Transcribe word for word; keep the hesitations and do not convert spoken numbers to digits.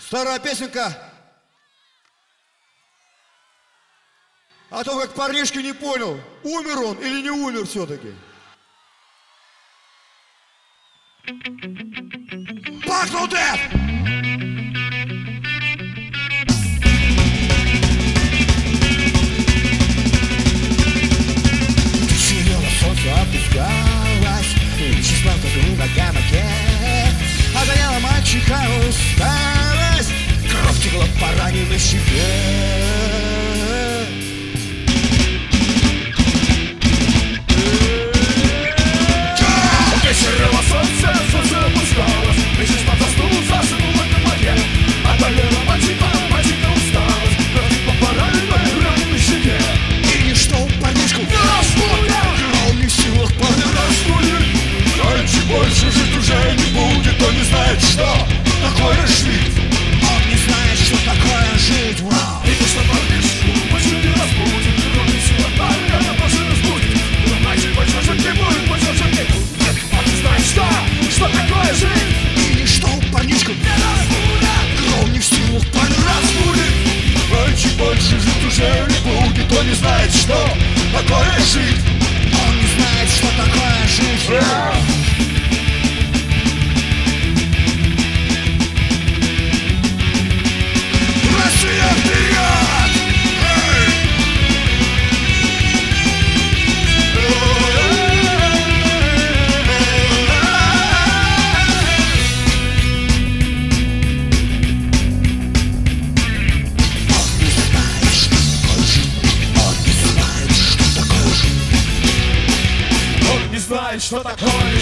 Старая песенка. А то как парнишка не понял, умер он или не умер все-таки. Пахнул дед! Солнце опускалось, и число в на гамаке озаряла мальчика усталость, кровь текла по раненой щеке. Вечерело солнце, солнце опускалось, и число заснул, заснул в этом момент. Одолела мальчика, мальчика усталость, кровь текла по раненой, раненой щеке. И ничто парнишку не разбудит, он не в силах парня разбудит. Раньше больше жить уже не будет, он не знает, что такое жить. Он не знает, что такое жить. Вау. И ничто парнишку больше не разбудит, он не в силах парня больше разбудит. Но раньше больше жить не будет, больше жить не будет. Он не знает, что, что такое жить. И ничто парнишку не разбудит, он не в силах парня разбудит. Раньше больше жить уже не будет, он не знает, что такое жить. Он не знает, что такое жить. Россия вперед! Он не знает, что такое жить. Он не знает, что такое